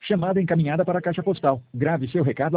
Chamada encaminhada para a caixa postal. Grave seu recado